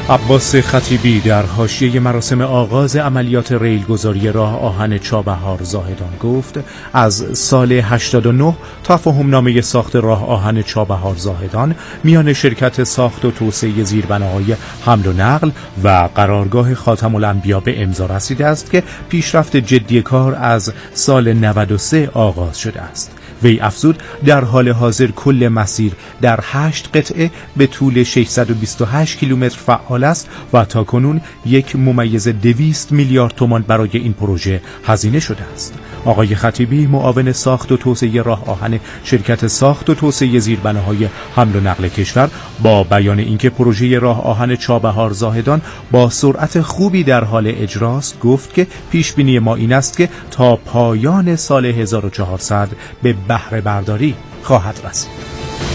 عباس خطیبی در حاشیه مراسم آغاز عملیات ریلگذاری راه آهن چابهار زاهدان گفت از سال 89 تفاهم‌نامه ساخت راه آهن چابهار زاهدان میان شرکت ساخت و توسعه زیربناهای حمل و نقل و قرارگاه خاتم الانبیا به امضا رسیده است که پیشرفت جدی کار از سال 93 آغاز شده است. وی افزود در حال حاضر کل مسیر در 8 قطعه به طول 628 کیلومتر فعال است و تاکنون 1.2 میلیارد تومان برای این پروژه هزینه شده است. آقای خطیبی معاون ساخت و توسعه راه آهن شرکت ساخت و توسعه زیربناهای حمل و نقل کشور با بیان اینکه پروژه راه آهن چابهار زاهدان با سرعت خوبی در حال اجراست گفت که پیش بینی ما این است که تا پایان سال 1400 به بهره برداری خواهد رسید.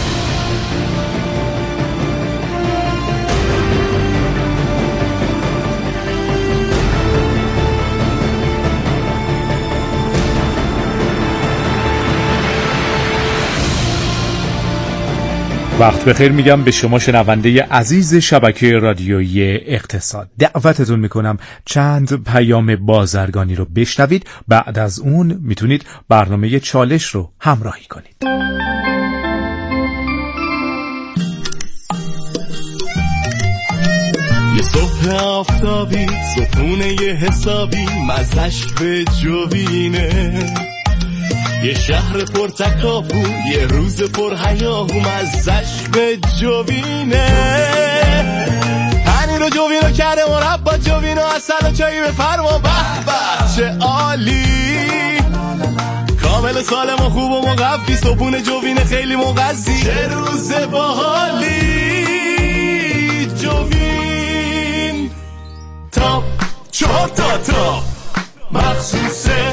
وقت بخیر میگم به شما شنونده عزیز شبکه رادیویی اقتصاد. دعوتتون میکنم چند پیام بازرگانی رو بشنوید، بعد از اون میتونید برنامه چالش رو همراهی کنید. یه صبح آفتابی، صبحونه یه حسابی، مزش به جوینه، یه شهر پر تکاپو، یه روز پر هیاهو، مزش به جوینه، پنیر و جوینو کرده مربا، جوینو اصل و چایی بفرما، به به چه عالی، کامل سالم و خوب و مقوی، صبحونه جوینه خیلی مغذی، چه روز باحالی، جوین تاپ 4 تا تاپ مخصوصه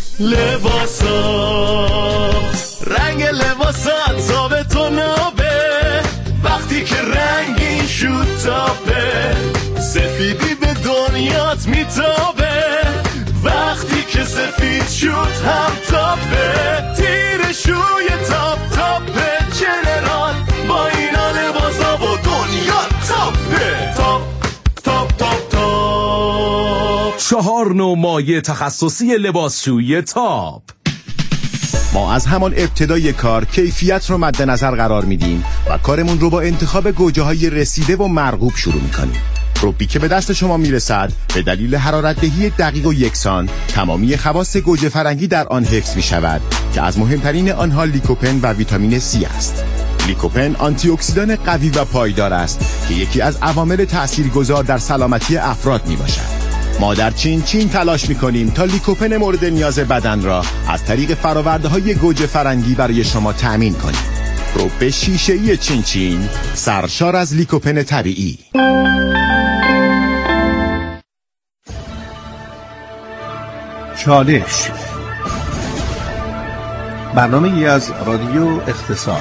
لباسا، رنگ لباسا ثابت و نابه، وقتی که رنگین شد تابه، سفیدی به دنیات میتابه، وقتی که سفید شد هم تابه، تیر شوی تاب تابه، جنرال با اینا لباسا و دنیا تابه، تاب تاب تاب تاب. 4 نوع مایع تخصصی لباسشویی تاب. ما از همان ابتدای کار کیفیت رو مد نظر قرار میدیم و کارمون رو با انتخاب گوجه‌های رسیده و مرغوب شروع میکنیم. روبی که به دست شما میرسد به دلیل حرارت‌دهی دقیق و یکسان تمامی خواص گوجه فرنگی در آن حفظ میشود که از مهمترین آنها لیکوپن و ویتامین C است. لیکوپن آنتی اکسیدان قوی و پایدار است که یکی از عوامل تاثیرگذار در سلامتی افراد میباشد. ما در چین تلاش میکنیم تا لیکوپن مورد نیاز بدن را از طریق فرآورده‌های گوجه فرنگی برای شما تأمین کنیم. روب شیشه‌ای چین سرشار از لیکوپن طبیعی. چالش، برنامه‌ای از رادیو اقتصاد.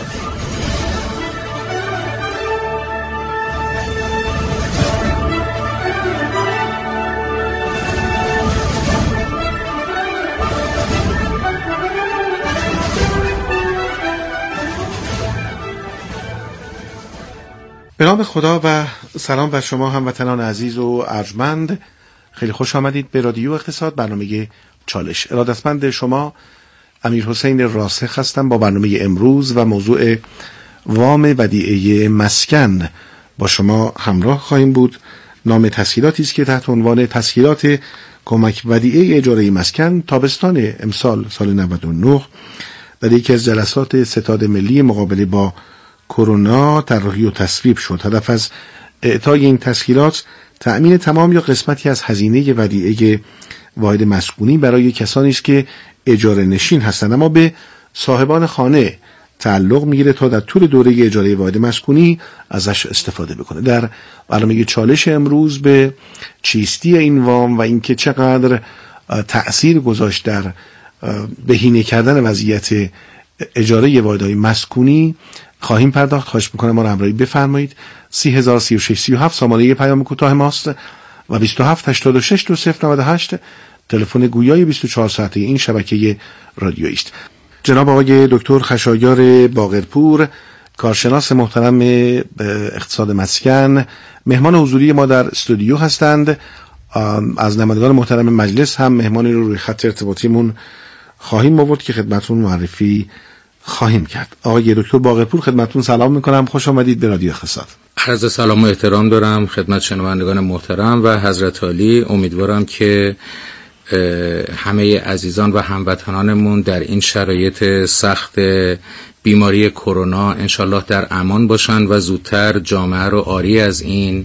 به نام خدا و سلام بر شما هموطنان عزیز و ارجمند. خیلی خوش آمدید به رادیو اقتصاد، برنامه چالش. ارادتمند شما امیرحسین راسخ هستم با برنامه امروز و موضوع وام ودیعه مسکن با شما همراه خواهیم بود. نام تسهیلاتی است که تحت عنوان تسهیلات کمک ودیعه اجاره مسکن تابستان امسال سال 99 در یکی از جلسات ستاد ملی مقابله با کرونا طراحی و تصویب شد. هدف از اعطای این تسهیلات تأمین تمام یا قسمتی از هزینه ودیعه واحد مسکونی برای کسانی است که اجاره نشین هستند اما به صاحبان خانه تعلق میگیره تا در طول دوره اجاره واحد مسکونی ازش استفاده بکنه. در برنامه چالش امروز به چیستی این وام و اینکه چقدر تأثیر گذاشت در بهینه کردن وضعیت اجاره واحدهای مسکونی خواهیم پرداخت. خواهش میکنم ما را همراهی بفرمایید. 303637 سامانه پیام کوتاه ماست و 27862098 تلفن گویای 24 ساعته این شبکه رادیویی است. جناب آقای دکتر خشایار باقرپور کارشناس محترم اقتصاد مسکن، مهمان حضوری ما در استودیو هستند. از نمایندگان محترم مجلس هم مهمانی رو روی خط ارتباطیمون خواهیم آورد که خدمتتون معرفی خواهیم کرد. آقای دکتر باقرپور خدمتتون سلام میکنم، خوش آمدید به رادیو اقتصاد. عرض سلام و احترام دارم خدمت شنوندگان محترم و حضرت عالی. امیدوارم که همه عزیزان و هموطنانمون در این شرایط سخت بیماری کرونا انشالله در امان باشن و زودتر جامعه رو عاری از این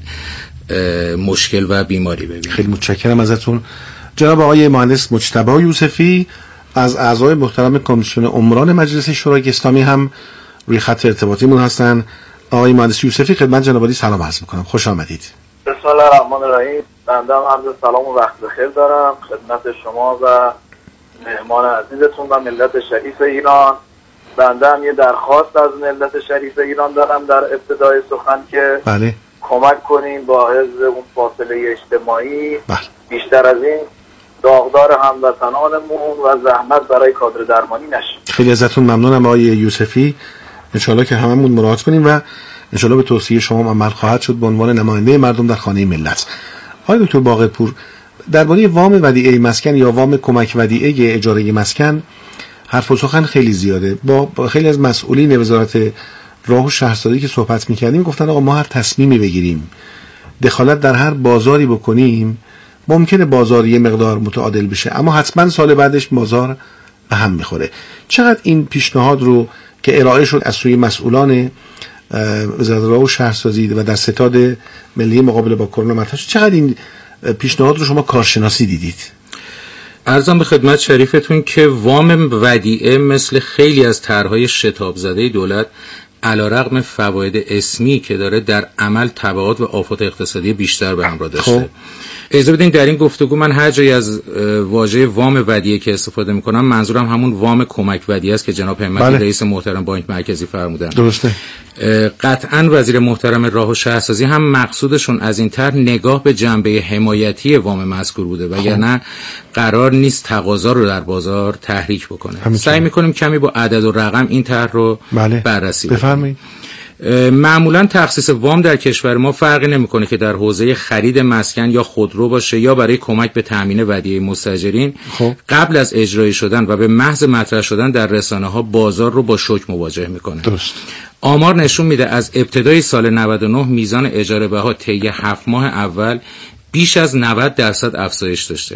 مشکل و بیماری ببینیم. خیلی متشکرم ازتون. جناب آقای مهندس مجتبی یوسفی از اعضای محترم کمیسیون عمران مجلس شورای اسلامی هم روی خط ارتباطیمون هستن. آقای مهندس یوسفی خدمت جناب عالی سلام عرض می‌کنم، خوش آمدید. بسم الله الرحمن الرحیم. بنده هم عرض سلام و وقت بخیر دارم خدمت شما و مهمان عزیزتون و ملت شریف ایران. بنده هم یه درخواست از ملت شریف ایران دارم در ابتدای سخن که بله کمک کنین با حفظ اون فاصله اجتماعی. بله. بیشتر از این داغدار هموطنانمون و زحمت برای کادر درمانی نشیم. خیلی ازتون ممنونم آقای یوسفی. انشالله که هممون مراعات کنیم و انشالله به توصیه شما عمل خواهد شد به عنوان نماینده مردم در خانه ملت. آقای دکتر باقرپور، درباره وام ودیعه مسکن یا وام کمک ودیعه اجاره مسکن حرف و سخن خیلی زیاده. با خیلی از مسئولین وزارت راه و شهرسازی که صحبت می‌کردیم گفتن آقا ما هر تصمیمی بگیریم، دخالت در هر بازاری بکنیم، ممکنه بازار یه مقدار متعادل بشه اما حتما سال بعدش بازار به هم میخوره. چقدر این پیشنهاد رو که ارائه شد از سوی مسئولان وزارت راه و شهرسازی و در ستاد ملی مقابله با کرونا مطرح شد، چقدر این پیشنهاد رو شما کارشناسی دیدید؟ عرضم به خدمت شریفتون که وام ودیعه مثل خیلی از طرح‌های شتاب زده دولت علیرغم فواید اسمی که داره در عمل تبعات و آفات اقتصادی بیشتر به همراه داشته. اجازه بدین در این گفتگو من هر جایی از واژه وام ودیعه که استفاده میکنم منظورم همون وام کمک ودیعه است که جناب همتی رئیس محترم بانک مرکزی فرمودن. درسته. قطعاً وزیر محترم راه و شهرسازی هم مقصودشون از این طرح نگاه به جنبه حمایتی وام مذکور بوده وگرنه قرار نیست تقاضا رو در بازار تحریک بکنه. سعی میکنیم کمی با عدد و رقم این طرح رو بررسی بفرمایید. معمولا تخصیص وام در کشور ما فرقی نمیکنه که در حوزه خرید مسکن یا خودرو باشه یا برای کمک به تامین ودیعه مستاجرین. قبل از اجرایی شدن و به محض مطرح شدن در رسانه‌ها بازار رو با شوک مواجه میکنه. درست. آمار نشون میده از ابتدای سال 99 میزان اجاره بها طی 7 ماه اول بیش از 90% افزایش داشته.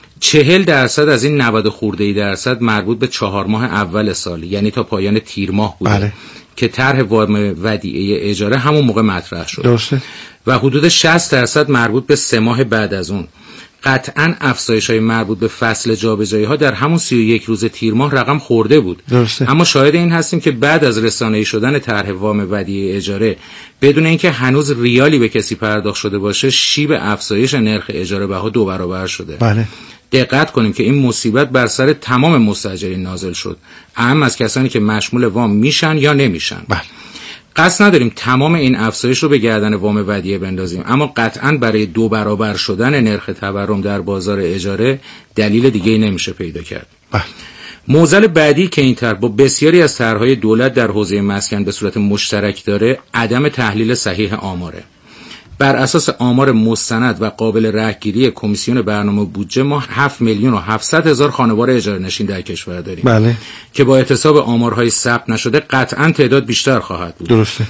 40% از این 90 خورده‌ای درصد مربوط به 4 ماه اول سال، یعنی تا پایان تیر ماه بوده که طرح وام ودیعه اجاره همون موقع مطرح شد. درسته. و حدود 60% مربوط به 3 ماه بعد از اون. قطعاً افزایش‌های مربوط به فصل جابجایی‌ها در همون 31 روز تیر ماه رقم خورده بود. درسته. اما شاهد این هستیم که بعد از رسانه‌ای شدن طرح وام ودیعه اجاره بدون اینکه هنوز ریالی به کسی پرداخت شده باشه، شیب افزایش نرخ اجاره بها 2 برابر شده. بله. دقت کنیم که این مصیبت بر سر تمام مستاجرین نازل شد، اهم از کسانی که مشمول وام میشن یا نمیشن. بله. قصد نداریم تمام این افزایش رو به گردن وام ودیعه بندازیم، اما قطعاً برای 2 برابر شدن نرخ تورم در بازار اجاره دلیل دیگه‌ای نمیشه پیدا کرد. بله. معضل بعدی که این طرح با بسیاری از طرح‌های دولت در حوزه مسکن به صورت مشترک داره، عدم تحلیل صحیح آماره. بر اساس آمار مستند و قابل رهگیری کمیسیون برنامه بودجه ما 7,700,000 خانوار اجاره نشین در کشور داریم. بله. که با احتساب آمارهای ثبت نشده قطعاً تعداد بیشتر خواهد بود. درسته.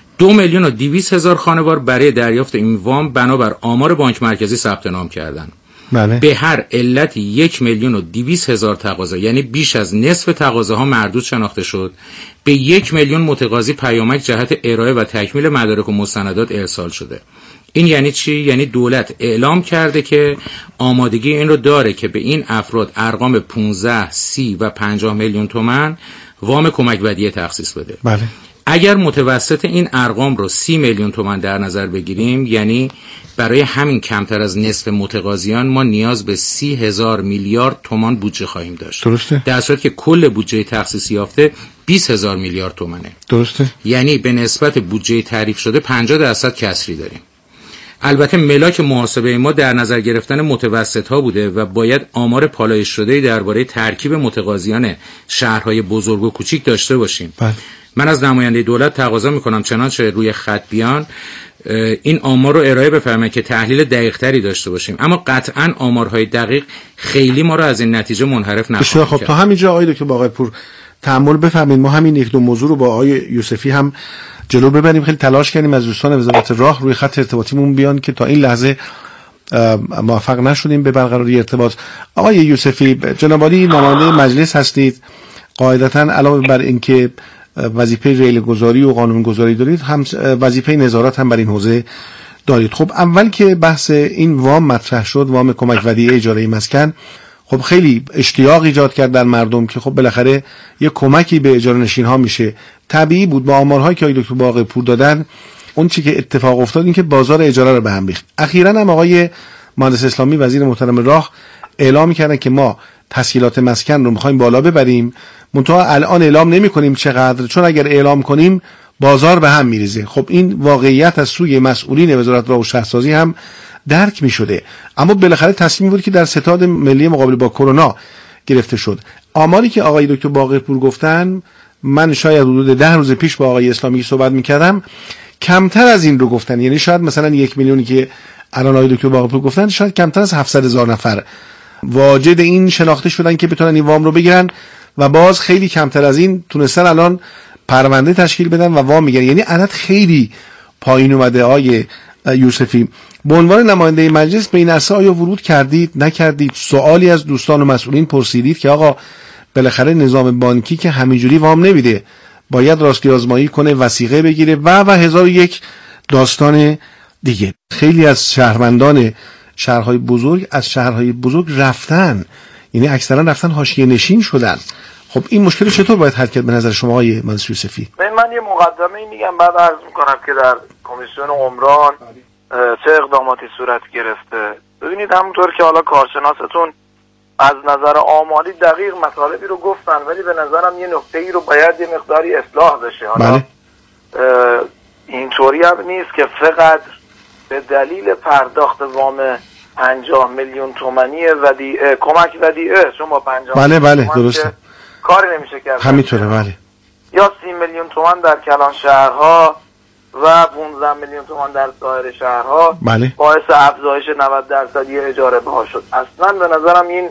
2,200,000 خانوار برای دریافت این وام بنابر آمار بانک مرکزی ثبت نام کردن. بله. به هر علتی 1,200,000 تقاضا، یعنی بیش از نصف تقاضاها مردود شناخته شد. به 1,000,000 متقاضی پیامک جهت ارائه و تکمیل مدارک و مستندات ارسال شده. این یعنی چی؟ یعنی دولت اعلام کرده که آمادگی این رو داره که به این افراد ارقام 15, 30 و 50 میلیون تومان وام کمک ودیعه تخصیص بده. بله. اگر متوسط این ارقام رو 30 میلیون تومان در نظر بگیریم، یعنی برای همین کمتر از نصف متقاضیان ما نیاز به 30,000 میلیارد تومان بودجه خواهیم داشت. درسته. در صورتی که کل بودجه تخصیص یافته 20,000 میلیارد تومانه. درسته. یعنی به نسبت بودجه تعریف شده 50% کسری داریم. البته ملاک محاسبه ما در نظر گرفتن متوسط ها بوده و باید آمار پالایش شده درباره ترکیب متقاضیان شهرهای بزرگ و کوچیک داشته باشیم. من از نماینده دولت تقاضا میکنم چنانچه روی خط بیان این آمار رو ارائه بفرمایید که تحلیل دقیق تری داشته باشیم، اما قطعا آمارهای دقیق خیلی ما رو از این نتیجه منحرف نخواهد کرد. خب تا همینجا آقای دکتر باقرپور تأمل بفرمایید. ما همین یک دو موضوع رو با آقای یوسفی هم جلو ببریم. خیلی تلاش کردیم از دوستان وزارت راه روی خط ارتباطیمون بیان که تا این لحظه موفق نشدیم به برقراری ارتباط. آقای یوسفی، جناب عالی نماینده مجلس هستید، قاعدتاً علاوه بر اینکه وظیفه ریل گذاری و قانون گذاری دارید، هم وظیفه نظارت هم بر این حوزه دارید. خب اول که بحث این وام مطرح شد، وام کمک ودیعه اجاره مسکن، خب خیلی اشتیاق ایجاد کرد در مردم که خب بالاخره یه کمکی به اجاره نشین ها میشه. طبیعی بود با آمارهایی که آقای دکتر باقرپور دادن اون چی که اتفاق افتاد این که بازار اجاره رو به هم ریخت. اخیراً هم آقای مهندس اسلامی وزیر محترم راه اعلام کردن که ما تسهیلات مسکن رو می‌خوایم بالا ببریم، منتها الان اعلام نمی‌کنیم چقدر، چون اگر اعلام کنیم بازار به هم میریزه. خب این واقعیت از سوی مسئولین وزارت راه و شهرسازی هم درک می‌شده، اما بالاخره تصمیم بود که در ستاد ملی مقابله با کرونا گرفته شد. آماری که آقای دکتر باقرپور گفتن، من شاید حدود 10 روز پیش با آقای اسلامی صحبت می‌کردم، کمتر از این رو گفتن. یعنی شاید مثلا 1 میلیونی که الان آقای دکتر باقرپور گفتن، شاید کمتر از 700,000 نفر واجد این شناخته شدن که بتونن این وام رو بگیرن و باز خیلی کمتر از این تونستن الان پرونده تشکیل بدن و وام میگیرن. یعنی عدد خیلی پایین اومده. آقای یوسفی، به عنوان نماینده مجلس به این عرصه آیا ورود کردید نکردید؟ سوالی از دوستان و مسئولین پرسیدید که آقا بالاخره نظام بانکی که همینجوری وام نمیده، باید راستی آزمایی کنه، وثیقه بگیره و 1001 داستان دیگه. خیلی از شهروندان شهرهای بزرگ از شهرهای بزرگ رفتن، یعنی اکثرا رفتن حاشیه نشین شدن. خب این مشکل چطور باید حل کرد به نظر شما آقای مهندس یوسفی؟ من یه مقدمه میگم بعد عرض میکنم که در کمیسیون عمران چه اقداماتی صورت گرفته. ببینید همونطور که حالا کارشناستون از نظر آماری دقیق مطالبی رو گفتن، ولی به نظرم یه نکته‌ای رو باید یه مقداری اصلاح بشه. حالا اینطوری هم نیست که فقط به دلیل پرداخت وام 50 میلیون تومانی کمک ودیعه، چون با 50 بله درسته کاری نمیشه کرد، همینطوره، بله، یا 30 میلیون تومان در کلان شهرها و 15 میلیون تومان در سایر شهرها، بله، باعث افزایش 90% اجاره بها شد. اصلا به نظرم این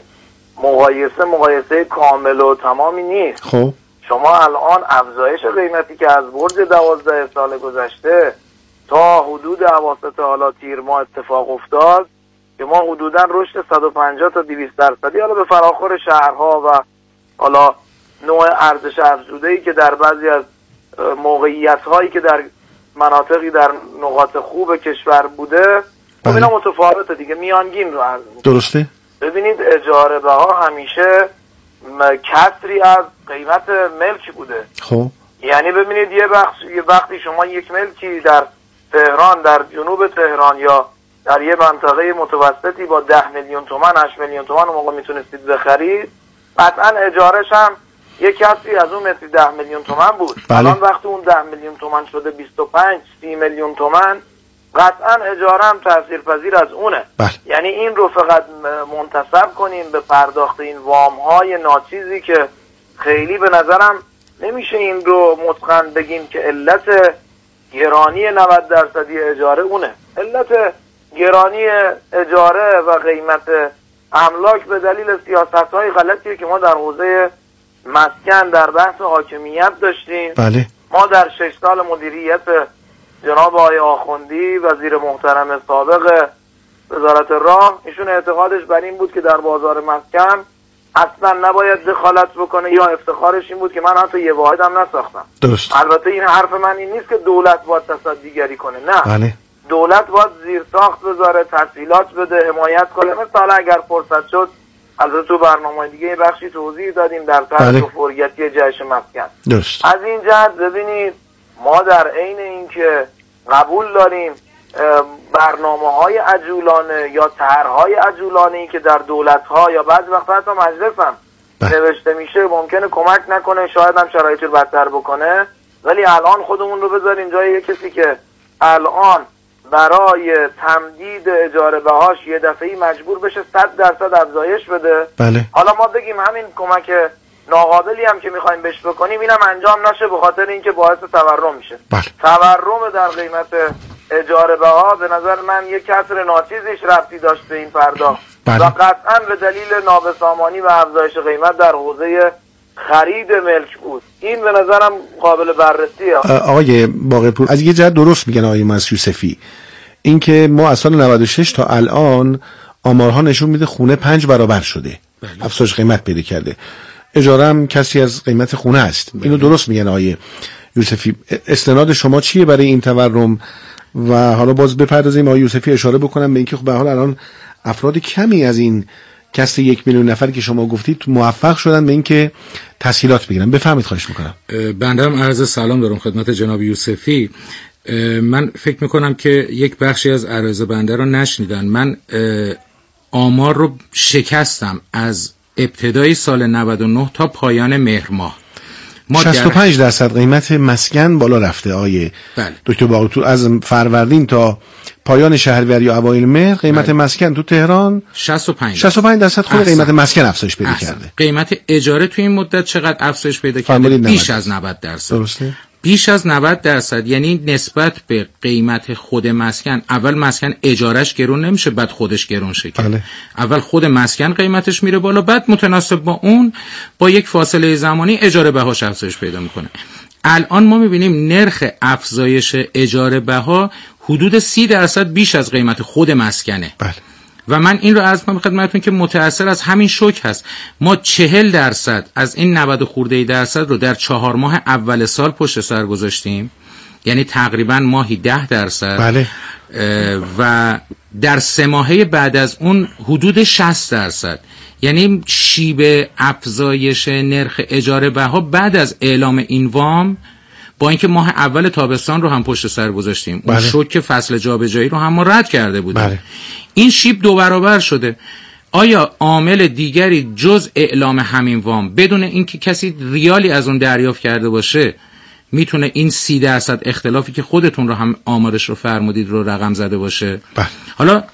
مقایسه کامل و تمامی نیست. خب شما الان افزایش قیمتی که از برج 12 سال گذشته تا حدود اواسط حالا تیر ماه اتفاق افتاد که ما حدوداً رشد 150 تا 200% حالا به فراخور شهرها و حالا نوع ارزش افزوده‌ای که در بعضی از موقعیت‌هایی که در مناطقی در نقاط خوب کشور بوده، خب اینا متفاوته دیگه، میانگین رو عرض می‌کنم. درسته. ببینید اجاره بها همیشه کسری از قیمت ملک بوده. خب یعنی ببینید یه وقتی شما یک ملکی در تهران، در جنوب تهران یا در یه منطقه متوسطی با 10 میلیون تومان 8 میلیون تومان اون موقع میتونستید بخرید، قطعا اجارش هم یک کسری از اون مثل 10 میلیون تومان بود. الان وقتی اون 10 میلیون تومان شده 25 30 میلیون تومان، قطعا اجاره هم تاثیرپذیر از اونه. یعنی این رو فقط منتسب کنیم به پرداخت این وام های ناچیزی که خیلی به نظرم نمیشه این رو متقن بگیم که علت گرانی 90% اجاره اونه. علت گرانی اجاره و قیمت املاک به دلیل سیاست‌های غلطی که ما در حوزه مسکن در بحث حاکمیت داشتیم. بله. ما در 6 سال مدیریت جناب آقای آخوندی وزیر محترم سابق وزارت راه، ایشون اعتقادش بر این بود که در بازار مسکن اصلا نباید دخالت بکنه، یا افتخارش این بود که من حتی یه واحدم نساختم. درست. البته این حرف من این نیست که دولت باید تصدیگری کنه، نه. بله. دولت باید زیر ساخت بذاره، تسهیلات بده، حمایت کنه. مثلا اگر فرصت شد، البته تو برنامه دیگه بخشی توضیح دادیم در طرح فوریتی جهش مسکن. درست. از این جهت ببینید ما در عین اینکه قبول داریم برنامه‌های عجولانه یا طرح‌های عجولانه‌ای که در دولت‌ها یا بعضی وقتا حتی مجلس هم نوشته میشه ممکنه کمک نکنه، شاید هم شرایط رو بدتر بکنه، ولی الان خودمون رو بذاریم جای یک کسی که الان برای تمدید اجاره بهاش یه دفعه‌ای مجبور بشه 100% افزایش بده. بله. حالا ما بگیم همین کمک ناقابلی هم که میخوایم بهش بکنیم اینم انجام نشه، به خاطر اینکه باعث تورم میشه. بله. تورم در قیمت اجاره بها به نظر من یک کسر ناچیزیش ربطی داشت به این پرداخت. بله. و قطعا به دلیل نابسامانی و افزایش قیمت در حوزه خرید ملک بود. این به نظرم قابل بررسیه. آقای باقرپور از یه جهت درست میگن آقای مهندس یوسفی، اینکه ما از سال 96 تا الان آمارها نشون میده خونه 5 برابر شده. بله. افزایش قیمت پیدا کرده. اجاره هم کسی از قیمت خونه است. بله. اینو درست میگن آقای یوسفی. استناد شما چیه برای این تورم؟ و حالا باز بپردازیم آقای یوسفی اشاره بکنم به اینکه خب به حال الان افراد کمی از این کسر 1 میلیون نفر که شما گفتید موفق شدن به اینکه تسهیلات بگیرن. بفرمایید خواهش میکنم. بنده هم عرض سلام دارم خدمت جناب یوسفی. من فکر میکنم که یک بخشی از عرض بنده رو نشنیدن. من آمار رو شکستم از ابتدای سال 99 تا پایان مهر ماه. 65% قیمت مسکن بالا رفته آقای دکتر باقرپور. از فروردین تا پایان شهریور یا اوایل مهر قیمت مسکن تو تهران 65% خود قیمت مسکن افزایش پیدا کرده. قیمت اجاره تو این مدت چقدر افزایش پیدا کرده؟ بیش از 90%. درسته؟ بیش از 90%. یعنی نسبت به قیمت خود مسکن، اول مسکن اجارش گرون نمیشه بعد خودش گرون شه. بله. اول خود مسکن قیمتش میره بالا، بعد متناسب با اون با یک فاصله زمانی اجاره بهاش افزایش پیدا میکنه. الان ما میبینیم نرخ افزایش اجاره بها حدود 30% بیش از قیمت خود مسکنه. بله. و من این رو عرض کنم خدمتتون که متأثر از همین شوک هست. ما 40% از این 90 خورده درصد رو در 4 ماه اول سال پشت سر گذاشتیم، یعنی تقریبا ماهی 10%. بله. و در 3 ماهه بعد از اون حدود 60%. یعنی شیب افزایش نرخ اجاره بها بعد از اعلام این وام، با اینکه ماه اول تابستان رو هم پشت سر گذاشتیم، اون شوک فصل جابجایی رو هم ما رد کرده بودیم. بله. این شیب 2 برابر شده. آیا عامل دیگری جز اعلام همین وام بدون اینکه کسی ریالی از اون دریافت کرده باشه میتونه این 30% اختلافی که خودتون رو هم آمارش رو فرمودید رو رقم زده باشه؟ بله. حالا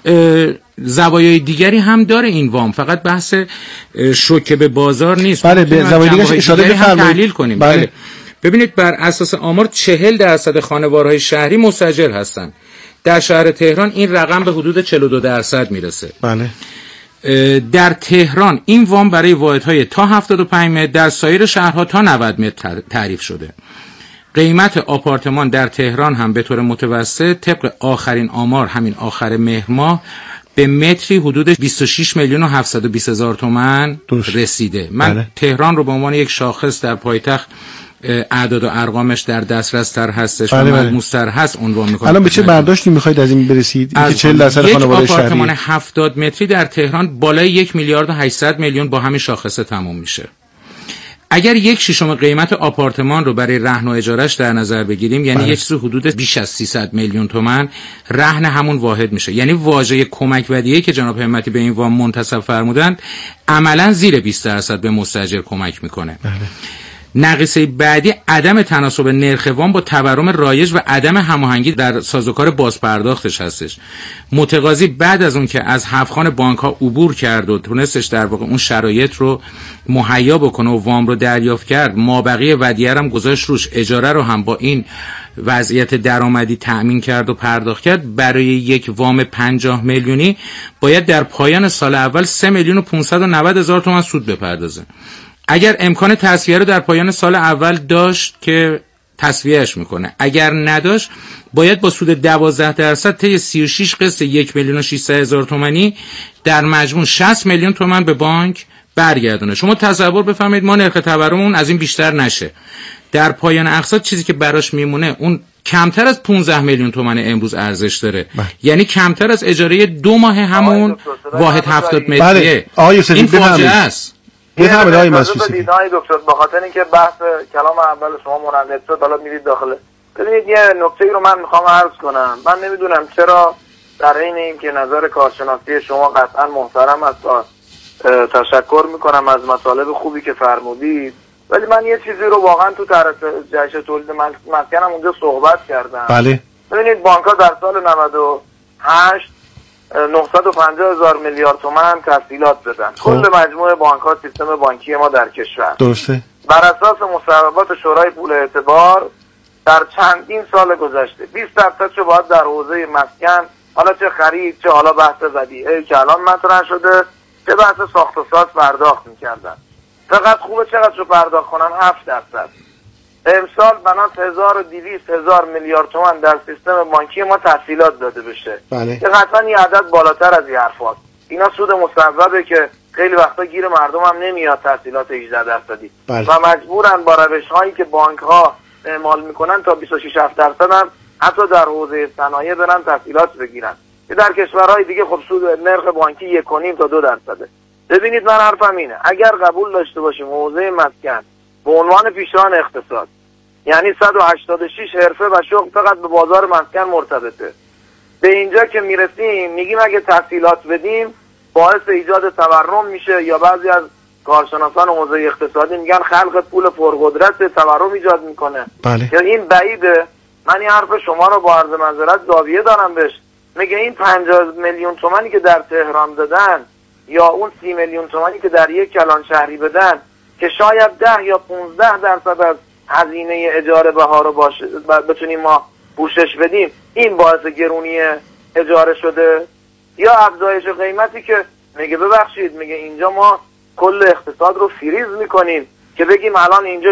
زوایای دیگری هم داره این وام، فقط بحث شوک به بازار نیست. بله، به زوایای دیگری اشاره بفرمایید. تحلیل کنیم. بله. ببینید بر اساس آمار 40% خانوارهای شهری مستاجر هستن. در شهر تهران این رقم به حدود 42% میرسه. بله. در تهران این وام برای واحدهای تا 75 متر، در سایر شهرها تا 90 متر تعریف شده. قیمت آپارتمان در تهران هم به طور متوسط طبق آخرین آمار همین آخر مهر ماه به متری حدود 26 میلیون و 720 هزار تومان رسیده. من بله. تهران رو به عنوان یک شاخص در پایتخت اعداد و ارقامش در دسترس تر هستش بله و ملموس تر هست عنوان می‌کنم. الان به چه برداشتی می‌خواید از این برسید؟ اینکه 40% خانواده شهری آپارتمان 70 متری در تهران بالای 1 میلیارد و 800 میلیون با همین شاخصه تموم میشه. اگر 1/6 قیمت آپارتمان رو برای رهن و اجارش در نظر بگیریم، یعنی یک چیز حدود بیش از 300 میلیون تومان رهن همون واحد میشه. یعنی واژه کمک ودیعه‌ای که جناب همتی به این وام منتسب فرمودند عملاً زیر 20% به مستاجر کمک میکنه. بله. نقیصه بعدی عدم تناسب نرخ وام با تورم رایج و عدم هماهنگی در سازوکار بازپرداختش هستش. متقاضی بعد از اون که از هفتخوان بانک ها عبور کرد و تونستش در واقع اون شرایط رو مهیا بکنه و وام رو دریافت کرد، مابقی ودیعه هم گذاشت روش، اجاره رو هم با این وضعیت درآمدی تأمین کرد و پرداخت کرد، برای یک وام 50 میلیونی باید در پایان سال اول 3 میلیون و 590 هزار تومان سود بپردازه. اگر امکان تسویه رو در پایان سال اول داشت که تسویهش میکنه، اگر نداشت باید با سود 12% طی 36 قسط 1 میلیون و 600 هزار تومانی در مجموع 60 میلیون تومان به بانک برگردونه. شما تصور بفرمایید ما نرخ تورممون از این بیشتر نشه، در پایان اقساط چیزی که براش میمونه اون کمتر از 15 میلیون تومان امروز ارزش داره. یعنی کمتر از اجاره 2 ماه همون واحد 70 متریه. این فاجعه است. بفرمایید آقای مسعودی. دکتر به خاطر اینکه بحث کلام اول شما منعقد شد حالا میرید داخل. ببینید یه نکته رو من میخوام عرض کنم. من نمیدونم چرا در این که نظر کارشناسی شما قطعا محترم است و تشکر میکنم از مطالب خوبی که فرمودید، ولی من یه چیزی رو واقعا تو جهش تولید مسکنم اونجا صحبت کردم. بله. ببینید بانک‌ها در سال 98 950,000 میلیارد تومان تسهیلات دادن. کل مجموع بانک‌ها سیستم بانکی ما در کشور. درسته. بر اساس مصوبات شورای پول اعتبار در چندین سال گذشته 20% شو باید در حوزه مسکن، حالا چه خرید چه حالا بحث ودیعه که الان مطرح شده، چه بحث ساخت و ساز پرداخت می‌کردن. فقط خوبه چقدر رو پرداخت کنن؟ 7%. امسال بناس 1200,000 میلیارد تومان در سیستم بانکی ما تسهیلات داده بشه. بله. که قطعا یه عدد بالاتر از این حرفاست. اینا سود مصوبه که خیلی وقتا گیر مردم هم نمیاد تسهیلات 18%. بله. و مجبورن با روش‌هایی که بانک‌ها اعمال میکنن تا 26% هم حتی در حوزه صنایع برن تسهیلات بگیرن. که در کشورهای دیگه خب سود نرخ بانکی 1.5 تا 2%. ببینید من حرفم اینه، اگر قبول داشته باشیم حوزه مسکن به عنوان پیشران اقتصاد، یعنی 186 حرفه و شغل فقط به بازار مسکن مرتبطه، به اینجا که میرسیم میگیم اگه تسهیلات بدیم باعث ایجاد تورم میشه، یا بعضی از کارشناسان حوزه اقتصادی میگن خلق پول پرقدرت تورم ایجاد میکنه. بله. یا این بعیده. من این حرف شما رو با عرض معذرت زاویه دارم بهش. میگه این 50 میلیون تومانی که در تهران دادن یا اون 30 میلیون تومانی که در یک کلان شهری بدن که شاید 10 یا 15% از هزینه اجاره بها رو باشه بتونیم ما پوشش بدیم، این باعث گرونی اجاره شده؟ یا افزایش قیمتی که میگه ببخشید میگه اینجا ما کل اقتصاد رو فریز میکنیم که بگیم الان اینجا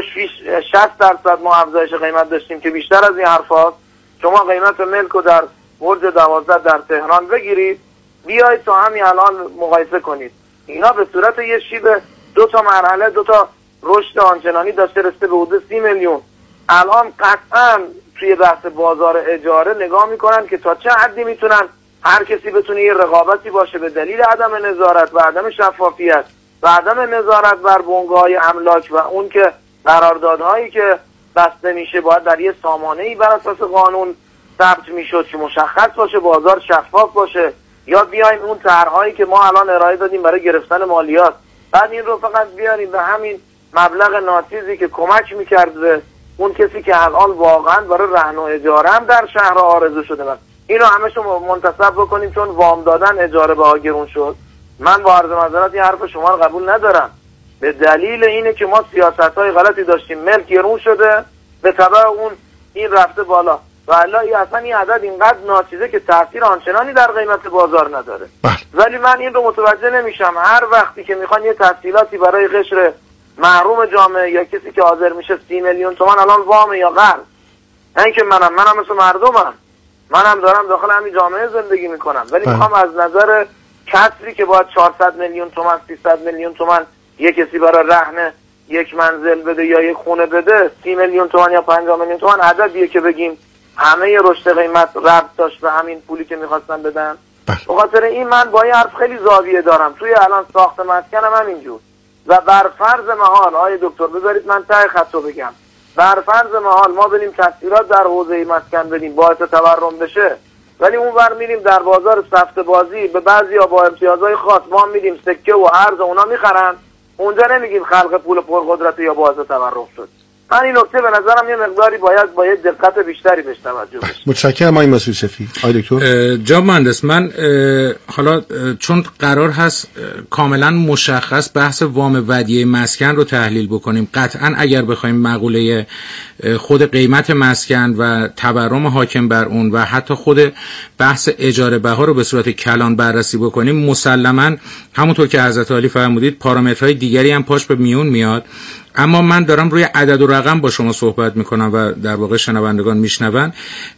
60% ما افزایش قیمت داشتیم که بیشتر از این حرفاست. شما قیمت ملک رو در برج 12 در تهران بگیرید بیایید تا همین الان مقایسه کنید، اینا به صورت یه شیب 2 تا مرحله 2 تا رشد آنچنانی داشته رسیده به حدود 30 میلیون. الان قطعا توی بحث بازار اجاره نگاه میکنن که تا چه حدی میتونن هر کسی بتونه یه رقابتی باشه به دلیل عدم نظارت و عدم شفافیت و عدم نظارت بر بنگاه‌های املاک و اون که قراردادهایی که بسته میشه باید در یه سامانه‌ای بر اساس قانون ثبت میشد که مشخص باشه، بازار شفاف باشه، یا بیایم اون طرح‌هایی که ما الان ارائه دادیم برای گرفتن مالیات بعد این رو فقط بیاریم به همین مبلغ ناچیزی که کمک میکرد به اون کسی که الان واقعا برای رهن و اجاره هم در شهر آرزو شده. من اینو همشو منتصب بکنیم چون وام دادن اجاره بها گرون شد. من با عرض معذرت این حرف شما رو قبول ندارم، به دلیل اینه که ما سیاست‌های غلطی داشتیم، ملک گرون شده، به تبع اون این رفته بالا و الا اصلا این عدد اینقدر ناچیزه که تاثیر آنچنانی در قیمت بازار نداره. ولی من این رو متوجه نمیشم هر وقتی که میخوان یه تسهیلاتی برای قشر محروم جامعه یا کسی که حاضر میشه 30 میلیون تومان الان وام یا قرض، نه اینکه منم مثل مردمم، منم دارم داخل همین جامعه زندگی میکنم، ولی میخوام از نظر کسری که باید 400 میلیون تومان 300 میلیون تومان یک کسی برای رهن یک منزل بده یا یک خونه بده، 30 میلیون تومان یا 50 میلیون تومان عددیه که بگیم همه رشد قیمت ربط داشت به همین پولی که میخواستن بدن. به خاطر این من با این حرف خیلی زاویه دارم. توی الان ساخت مسکن هم اینجور و بر فرض محال آقای دکتر بذارید من ته خطو بگم، بر فرض محال ما بریم تسهیلات در حوزه مسکن بدیم باعث تورم بشه، ولی اون ور میریم در بازار سفته بازی به بعضیا با امتیازهای خاص ما میدیم سکه و ارز اونا میخرن، اونجا نمیگیم خلق پول پرقدرت یا باعث تورم شد. من این نکته به نظرم یه مقداری باید دقت بیشتری بهش توجه بشه. متشکرم آقای مسعود شفیع. آقای دکتر جناب مهندس، من حالا چون قرار هست کاملا مشخص بحث وام ودیعه مسکن رو تحلیل بکنیم، قطعا اگر بخوایم مقوله خود قیمت مسکن و تورم حاکم بر اون و حتی خود بحث اجاره بها رو به صورت کلان بررسی بکنیم، مسلما همونطور که حضرت عالی فرمودید پارامترهای دیگری هم پاش به میون میاد. اما من دارم روی عدد و رقم با شما صحبت میکنم و در واقع شنوندگان میشنون.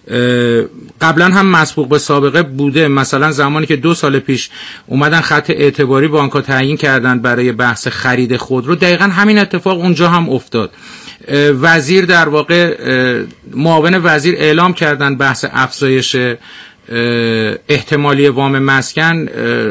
قبلا هم مسبوق به سابقه بوده، مثلا زمانی که 2 سال پیش اومدن خط اعتباری بانک‌ها تعیین کردن برای بحث خرید خودرو، دقیقاً همین اتفاق اونجا هم افتاد. وزیر در واقع معاون وزیر اعلام کردن بحث افزایش احتمالی وام مسکن،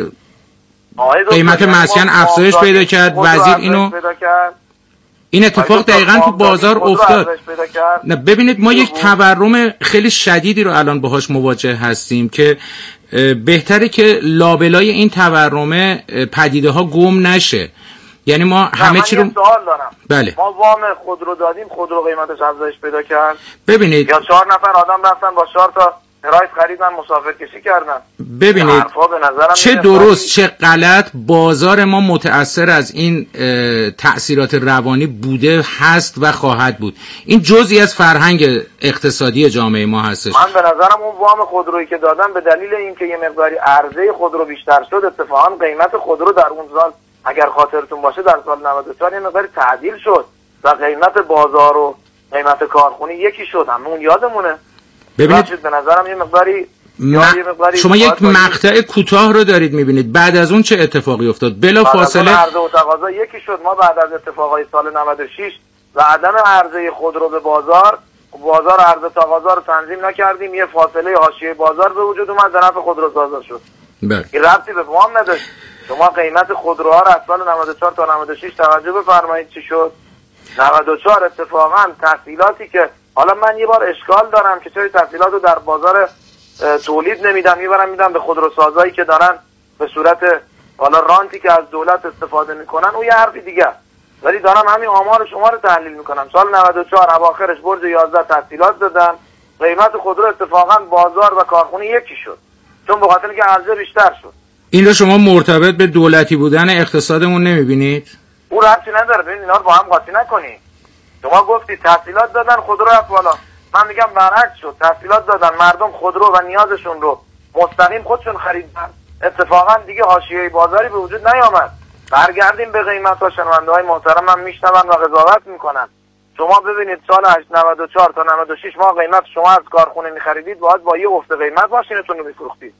قیمت مسکن افزایش پیدا کرد، وزیر این اتفاق دقیقاً تو بازار افتاد. نه ببینید ما یک تورم خیلی شدیدی رو الان باهاش مواجه هستیم که بهتره که لابلای این تورم پدیده ها گم نشه. یعنی ما همه چی رو سوال دارم. بله. ما وام خودرو دادیم، خودرو قیمتش افزایش پیدا کرد. ببینید یا 4 نفر آدم رفتن با 4 تا پرایس خریدن، مسافر کشی کردن. ببینید چه درست چه غلط بازار ما متأثر از این تأثیرات روانی بوده، هست و خواهد بود. این جزئی از فرهنگ اقتصادی جامعه ما هستش. من به نظرم اون وام خودرویی که دادن به دلیل اینکه یه مقداری عرضه خودرو بیشتر شد، اتفاقا قیمت خودرو در اون سال اگر خاطرتون باشه در سال 94 یه مقداری تعدیل شد و قیمت بازار و قیمت کارخونه یکی شد. همون یادمونه. ببینید به نظرم یه مقداری شما یک مقطع کوتاه رو دارید میبینید. بعد از اون چه اتفاقی افتاد؟ بلا فاصله عرضه و تقاضا یکی شد. ما بعد از اتفاقای سال 96 و عدم عرضه خودرو به بازار عرضه تقاضا رو تنظیم نکردیم، یه فاصله حاشیه بازار به وجود اومد، در نفع خودروسازا شد. بله. این ربطی به وام نداشت. شما قیمت خودروها رو از سال 94 تا 96 توجه بفرمایید چی شد. 94 اتفاقا تحصیلاتی که حالا من یه بار اشکال دارم که چرا تحصیلات رو در بازار تولید نمیدم، میدم به خودروسازایی که دارن به صورت حالا رانتی که از دولت استفاده میکنن، اون یه حرفی دیگه. ولی دارم همین آمار شما رو تحلیل میکنم. سال 94 اواخرش برج 11 تحصیلات دادن، قیمت خودرو اتفاقا بازار و کارخونه یکی شد، چون به خاطر اینکه عرضه بیشتر شد. این رو شما مرتبط به دولتی بودن اقتصادمون نمیبینید؟ اون ربطی نداره. ببین اینا رو با هم قاطی نکنید. شما گفتی تحصیلات دادن خودرو رفت بالا، من میگم برعکس شد. تحصیلات دادن، مردم خودرو و نیازشون رو مستقیم خودشون خریدن، اتفاقا دیگه حاشیه بازاری به وجود نیامد. برگردیم به قیمت‌ها. شنونده‌های محترم هم میشنون و قضاوت میکنن. شما ببینید سال 94 تا 96 ما قیمت شما از کارخونه میخریدید باید با یه افت قیمت ماشینتون رو میفروختید.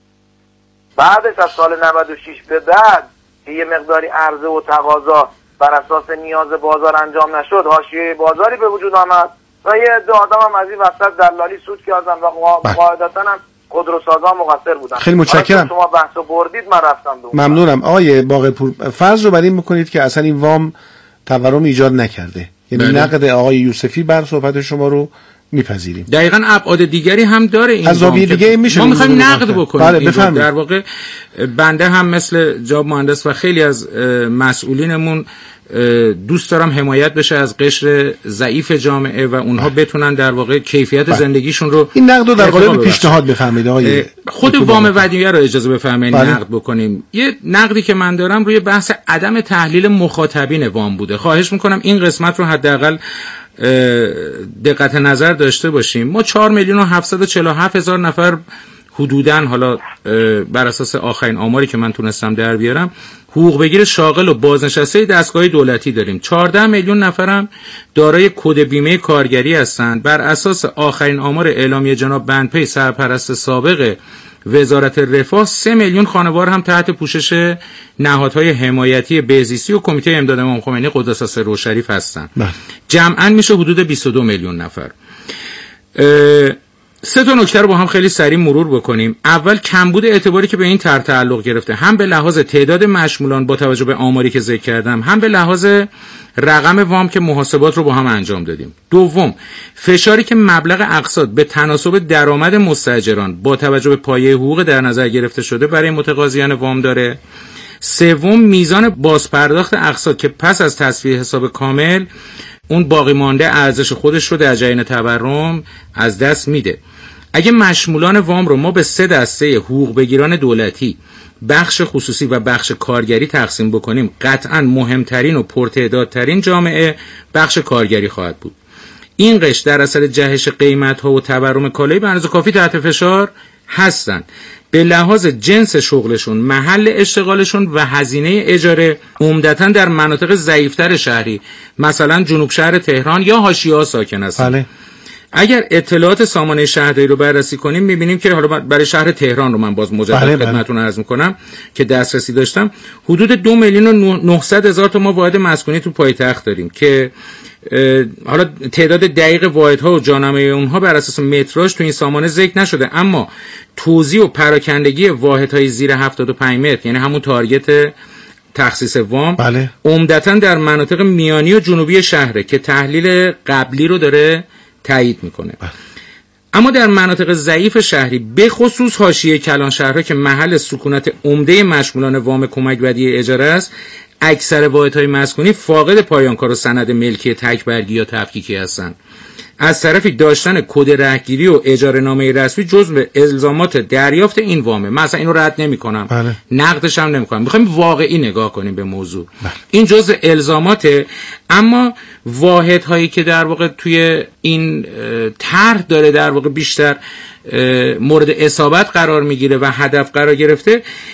بعدش از سال 96 به بعد که یه مقداری عرضه و تقاضا بر اساس نیاز بازار انجام نشد، حاشیه بازاری به وجود آمد و یه عده آدم هم از این وسط دلالی سود کردن و قاعدتاً هم خودروسازا مقصر بودن. خیلی متشکرم. شما بحثو بردید، من رفتم ممنونم. آقای باقرپور، فرض رو بر این بکنید که اصلا این وام تورم ایجاد نکرده، یعنی نقد آقای یوسفی بر صحبت شما رو میپذیریم. دقیقاً ابعاد دیگری هم داره این. از زاویه دیگه میشه ما میخوایم نقد بکنیم. بله بفرمایید. در واقع بنده هم مثل جناب مهندس و خیلی از مسئولینمون دوست دارم حمایت بشه از قشر ضعیف جامعه و اونها بتونن در واقع کیفیت زندگیشون رو. این نقد رو در قالب پیشنهاد بفرمایید آقای. خود وام ودیعه رو اجازه بفرمایید نقد بکنیم. یه نقدی که من دارم روی بحث عدم تحلیل مخاطبین وام بوده. خواهش میکنم این قسمت رو حداقل دقت نظر داشته باشیم. ما 4,747,000 نفر حدوداً، حالا بر اساس آخرین آماری که من تونستم در بیارم، حقوق بگیر شاغل و بازنشسته دستگاه دولتی داریم. 14 میلیون نفرم دارای کد بیمه کارگری هستند. بر اساس آخرین آمار اعلامیه جناب بندپی سرپرست سابق وزارت رفاه، 3 میلیون خانوار هم تحت پوشش نهادهای حمایتی بهزیستی و کمیته امداد امام خمینی قدس سره شریف هستند. جمعاً میشه حدود 22 میلیون نفر. سه تا نکته رو با هم خیلی سریع مرور بکنیم. اول، کمبود اعتباری که به این طرح تعلق گرفته، هم به لحاظ تعداد مشمولان با توجه به آماری که ذکر کردم، هم به لحاظ رقم وام که محاسبات رو با هم انجام دادیم. دوم، فشاری که مبلغ اقساط به تناسب درآمد مستاجران با توجه به پایه حقوق در نظر گرفته شده برای متقاضیان وام داره. سوم، میزان بازپرداخت اقساط که پس از تصفیه حساب کامل اون باقی مانده ارزش خودش رو در جریان تورم از دست میده. اگه مشمولان وام رو ما به 3 دسته حقوق بگیران دولتی، بخش خصوصی و بخش کارگری تقسیم بکنیم، قطعاً مهمترین و پرتعدادترین جامعه بخش کارگری خواهد بود. این قشر در اثر جهش قیمت‌ها و تورم کالایی به اندازه کافی تحت فشار هستند. به لحاظ جنس شغلشون، محل اشتغالشون و هزینه اجاره عمدتاً در مناطق ضعیفتر شهری، مثلا جنوب شهر تهران یا حاشیه‌ها ساکن هستند. بله. اگر اطلاعات سامانه شهرداری رو بررسی کنیم می‌بینیم که حالا برای شهر تهران رو من باز مجدد خدمتتون عرض می‌کنم که دسترسی داشتم، حدود 2,900,000 تا ما واحد مسکونی تو پایتخت داریم که حالا تعداد دقیق واحدها و جانمه اونها بر اساس متراژ تو این سامانه ذکر نشده، اما توزیع و پراکندگی واحدهای زیر 75 متر، یعنی همون تارگت تخصیص وام، عمدتاً در مناطق میانی و جنوبی شهره که تحلیل قبلی رو داره تایید میکنه. اما در مناطق ضعیف شهری، به خصوص حاشیه کلان شهرها که محل سکونت عمده مشمولان وام کمک ودیعه اجاره است، اکثر واحدهای مسکونی فاقد پایانکار و سند ملکی تکبرگی یا تفکیکی هستند. از طرفی داشتن کد رهگیری و اجاره نامه رسمی جزء الزامات دریافت این وامه. مثلا اینو رد نمی‌کنم، بله. نقدش هم نمی‌کنم. می‌خوایم واقعی نگاه کنیم به موضوع. بله. این جزء الزاماته، اما واحدهایی که در واقع توی این طرح داره در واقع بیشتر مورد اصابت قرار میگیره و هدف قرار گرفته،